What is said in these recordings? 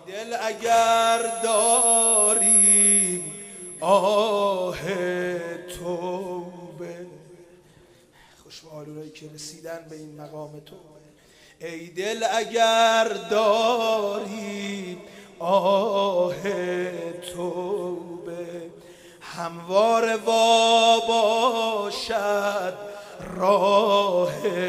دل اگر داری آه توبه، خوش به حالونایی که رسیدن به این مقام توبه. ای دل اگر داری آه توبه، همواره وا باشد راه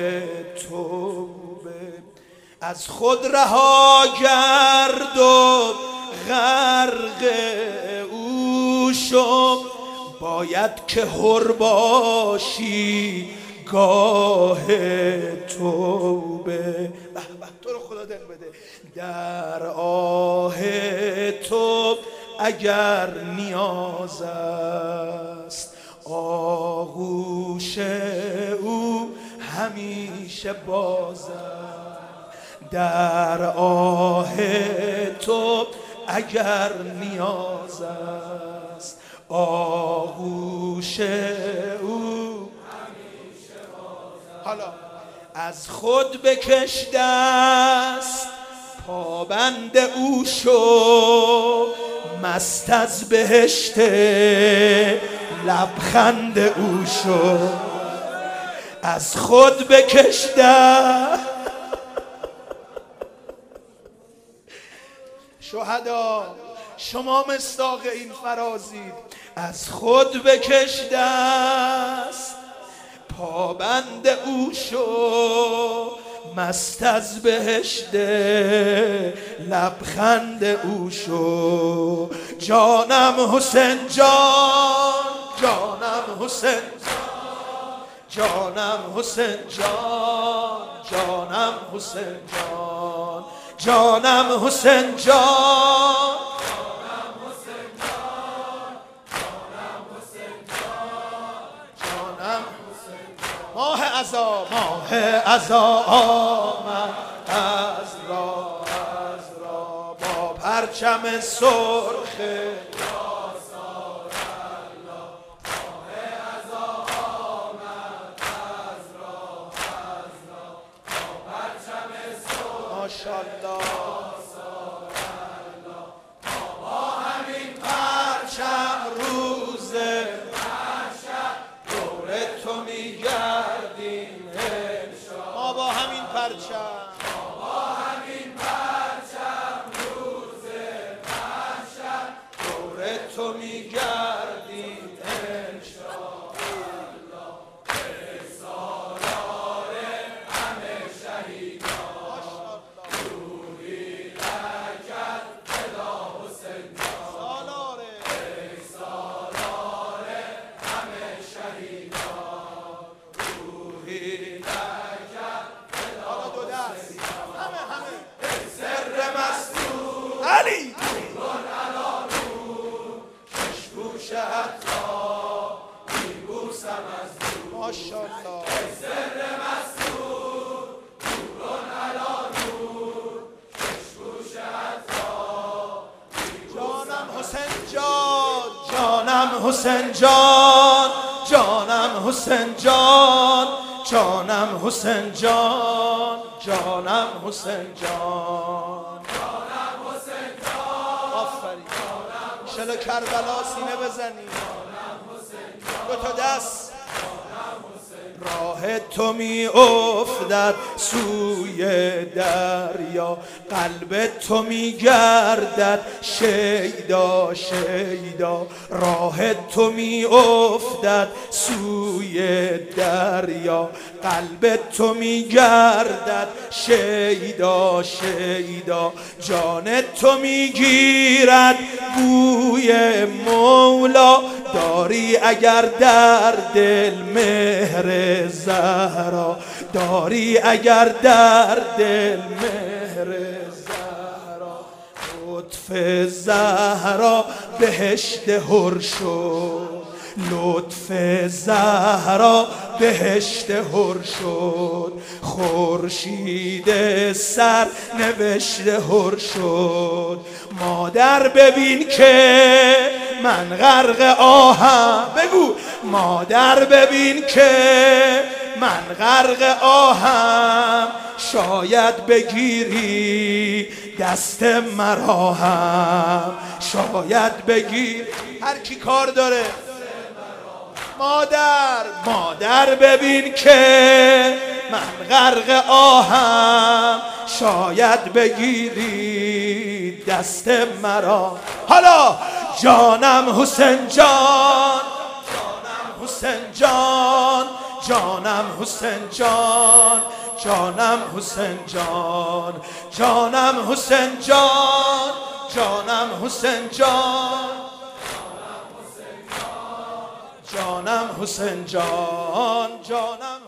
توبه. از خود رها گرد و غرق او شو، باید که حر باشی گاه توبه. به به تو رو خدا دل بده. در آه تو اگر نیاز است، آغوش او همیشه باز است. در آه تو اگر نیاز است، آغوش او همیشه باز است. حالا از خود بکش دست، پابند او شو، مست از بهشت لبخند او شو. از خود بکش دست. شهدا شما مصداق این فرازید. از خود بکش دست، پابند او شو، مست از بهشت لبخند او شو. جانم حسین جان، جانم حسین جان، جانم حسین جان، جانم حسین جان، جانم حسین جان، ماه عزا آمد از راه با پرچم سرخ یاسار الله. ماه عزا آمد از راه با پرچم سرخ ماشاءالله یاسار الله. با همین پرچم روز دور تو میگردیم انشاءالله. ما با همین پرچم، با همین پرچم روز محشر دور تو میگردیم انشاءالله. ای سالار همه شهیدان، روحی لگد فدا حسین جان. سالار ای سالار همه شهیدان، روحی لگد فدا حسین جان. همه سر مستور علی کن علا نور، کشگوش عطا میبوسم از دور. ماشاءالله سر مستور کن علا نور، کشگوش عطا. جانم حسین جان، جانم حسین جان، جانم حسین جان، جانم حسین جان، جانم حسین جان، جانم حسین جان. آفرین. شل کربلا سینه بزنی. دو تا دست. راه تو می افتد سوی دریا، قلب تو می گردد شیدا شیدا. راه تو می افتد سوی دریا، قلب تو می گردد شیدا شیدا. جان تو می گیرد بوی مولا، داری اگر در دل مهر زهرا، داری اگر در دل مهر زهرا. لطف زهرا بهشت حر شد، لطف زهرا بهشت حر شد. خورشید سر نوشت حر شد. مادر ببین که من غرق آهم، بگو مادر ببین که من غرق آهم، شاید بگیری دست مرا هم شاید بگیر. هر کی کار داره مادر ببین که من غرق آهم، شاید بگیری دست مرا. حالا جانم حسین جان، جانم حسین جان، جانم حسین جان، جانم حسین جان، جانم حسین جان، جانم حسین جان، جانم حسین جان، جانم